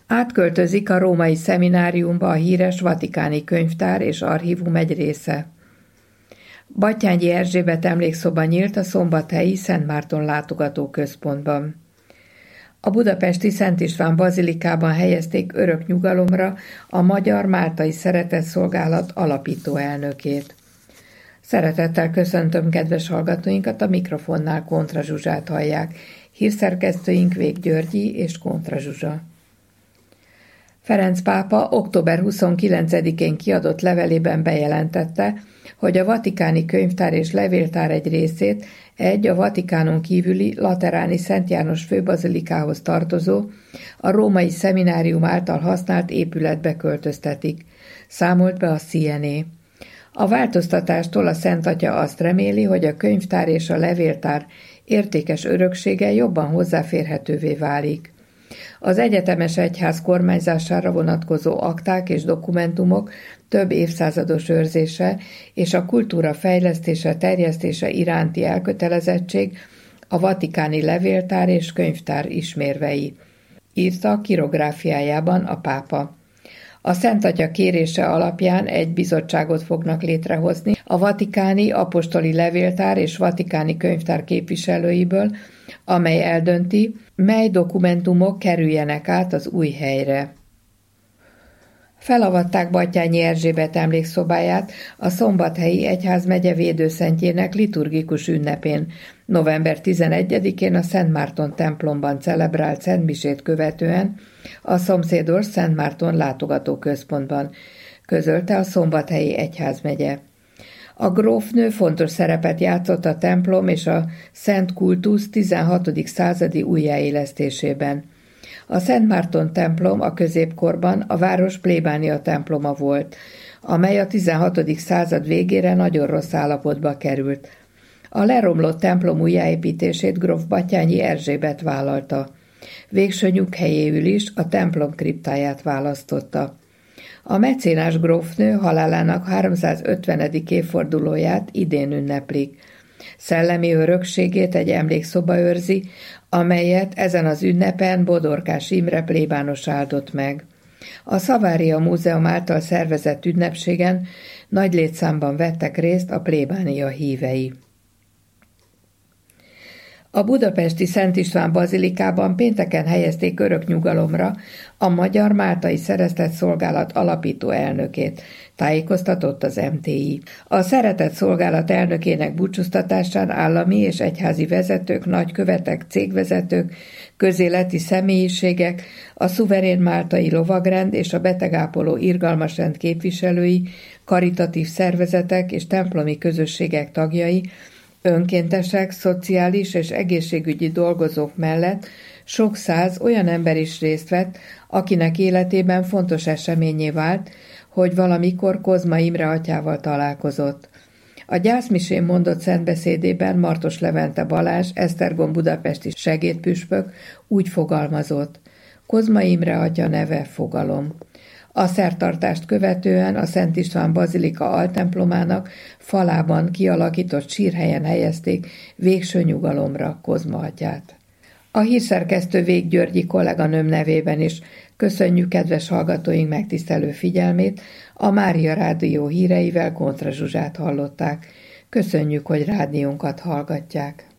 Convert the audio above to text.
Átköltözik a római szemináriumba a híres vatikáni könyvtár és archívum egy része. Batthyányi Erzsébet emlékszoba nyílt a szombathelyi Szent Márton látogatóközpontban. A budapesti Szent István bazilikában helyezték örök nyugalomra a Magyar Máltai Szeretetszolgálat alapító elnökét. Szeretettel köszöntöm kedves hallgatóinkat, a mikrofonnál Kontra Zsuzsát hallják. Hírszerkesztőink Vég Györgyi és Kontra Zsuzsa. Ferenc pápa október 29-én kiadott levelében bejelentette, hogy a vatikáni könyvtár és levéltár egy részét a Vatikánon kívüli Lateráni Szent János főbazilikához tartozó, a római szeminárium által használt épületbe költöztetik, számolt be a CNA. A változtatástól a Szent Atya azt reméli, hogy a könyvtár és a levéltár értékes öröksége jobban hozzáférhetővé válik. Az egyetemes egyház kormányzására vonatkozó akták és dokumentumok több évszázados őrzése és a kultúra fejlesztése, terjesztése iránti elkötelezettség a vatikáni levéltár és könyvtár ismérvei, írta kirográfiájában a pápa. A Szent Atya kérése alapján egy bizottságot fognak létrehozni a vatikáni apostoli levéltár és vatikáni könyvtár képviselőiből, amely eldönti, mely dokumentumok kerüljenek át az új helyre. Felavatták Batthyányi Erzsébet emlékszobáját a Szombathelyi Egyházmegye védőszentjének liturgikus ünnepén, november 11-én a Szent Márton templomban celebrált szentmisét követően a szomszédos Szent Márton látogatóközpontban, közölte a Szombathelyi Egyházmegye. A grófnő fontos szerepet játszott a templom és a Szent Kultusz 16. századi újjáélesztésében. A Szent Márton templom a középkorban a város plébánia temploma volt, amely a 16. század végére nagyon rossz állapotba került. A leromlott templom újjáépítését gróf Batthyányi Erzsébet vállalta. Végső nyughelyéül is a templom kriptáját választotta. A mecénás grófnő halálának 350. évfordulóját idén ünneplik. Szellemi örökségét egy emlékszoba őrzi, amelyet ezen az ünnepen Bodorkás Imre plébános áldott meg. A Szavária Múzeum által szervezett ünnepségen nagy létszámban vettek részt a plébánia hívei. A budapesti Szent István bazilikában pénteken helyezték örök nyugalomra a Magyar Máltai Szeretetszolgálat alapító elnökét, tájékoztatott az MTI. A Szeretetszolgálat elnökének búcsúztatásán állami és egyházi vezetők, nagykövetek, cégvezetők, közéleti személyiségek, a szuverén máltai lovagrend és a betegápoló irgalmasrend képviselői, karitatív szervezetek és templomi közösségek tagjai, önkéntesek, szociális és egészségügyi dolgozók mellett sok száz olyan ember is részt vett, akinek életében fontos eseményé vált, hogy valamikor Kozma Imre atyával találkozott. A gyászmisén mondott szentbeszédében Martos Levente Balázs, Esztergom budapesti segédpüspök úgy fogalmazott: Kozma Imre atya neve fogalom. A szertartást követően a Szent István bazilika altemplomának falában kialakított sírhelyen helyezték végső nyugalomra Kozma atyát. A hírszerkesztő Vég Györgyi kolléganőm nevében is köszönjük kedves hallgatóink megtisztelő figyelmét, a Mária Rádió híreivel Kontra Zsuzsát hallották. Köszönjük, hogy rádiónkat hallgatják.